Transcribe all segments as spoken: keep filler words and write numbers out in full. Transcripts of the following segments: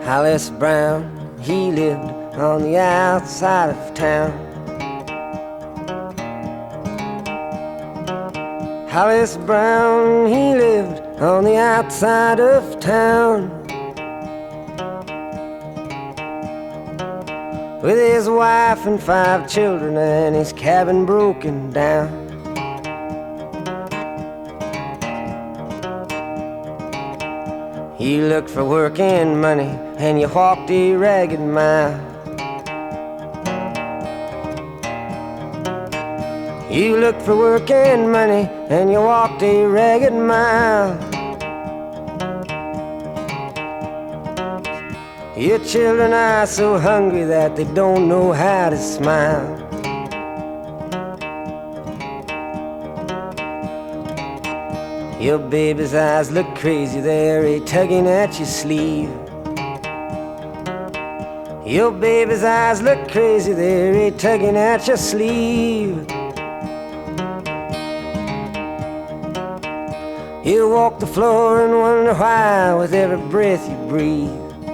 Hollis Brown, he lived on the outside of town. Hollis Brown, he lived on the outside of town, with his wife and five children and his cabin broken down. He looked for work and money, and you walked a ragged mile. You looked for work and money, and you walked a ragged mile. Your children are so hungry that they don't know how to smile. Your baby's eyes look crazy, they're a tugging at your sleeve. Your baby's eyes look crazy, they're a tugging at your sleeve. You walk the floor and wonder why with every breath you breathe.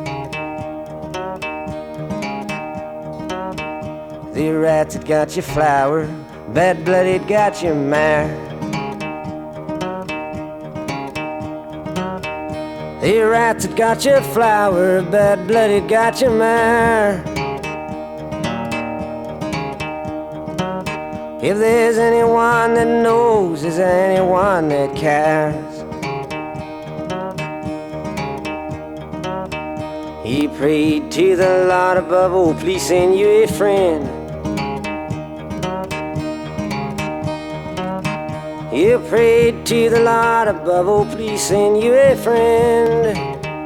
The rats that got your flour, bad blooded got your mare. The rats that got your flour, bad blooded got your mare. If there's anyone that knows, is there anyone that cares? He prayed to the Lord above, oh please send you a friend. You prayed to the Lord above, oh please send you a friend.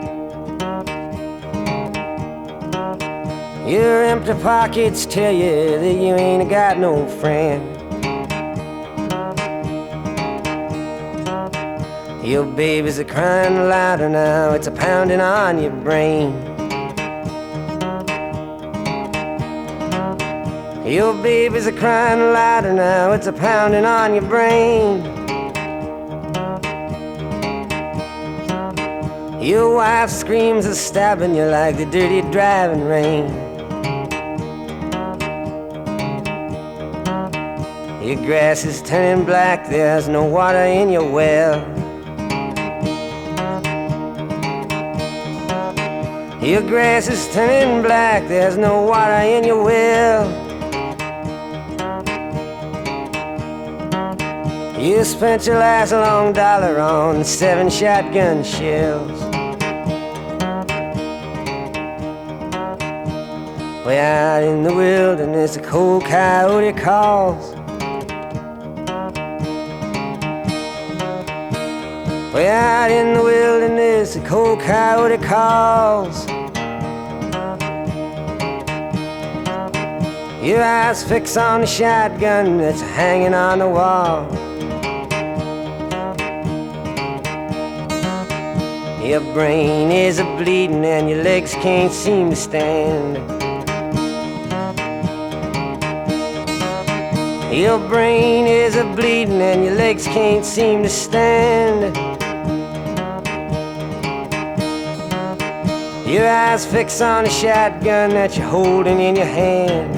Your empty pockets tell you that you ain't got no friend. Your babies are crying louder now, it's a pounding on your brain. Your babies are crying louder now, it's a pounding on your brain. Your wife screams and stabbing you like the dirty driving rain. Your grass is turning black, there's no water in your well. Your grass is turning black, there's no water in your well. You spent your last long dollar on seven shotgun shells. Way out in the wilderness, a cold coyote calls. Way out in the wilderness, a cold coyote calls. Your eyes fix on the shotgun that's hanging on the wall. Your brain is a-bleeding and your legs can't seem to stand. Your brain is a-bleeding and your legs can't seem to stand. Your eyes fix on the shotgun that you're holding in your hand.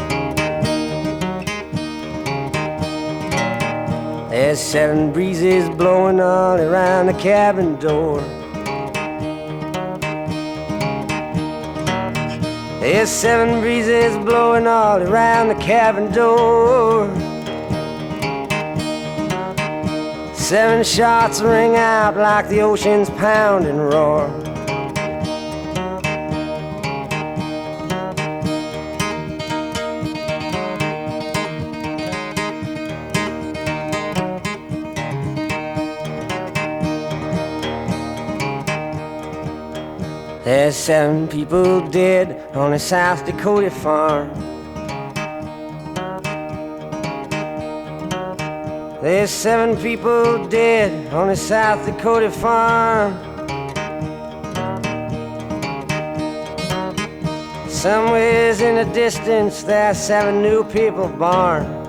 There's seven breezes blowing all around the cabin door. There's seven breezes blowing all around the cabin door. Seven shots ring out like the ocean's pounding roar. There's seven people dead on a South Dakota farm. There's seven people dead on a South Dakota farm. Somewheres in the distance there's seven new people born.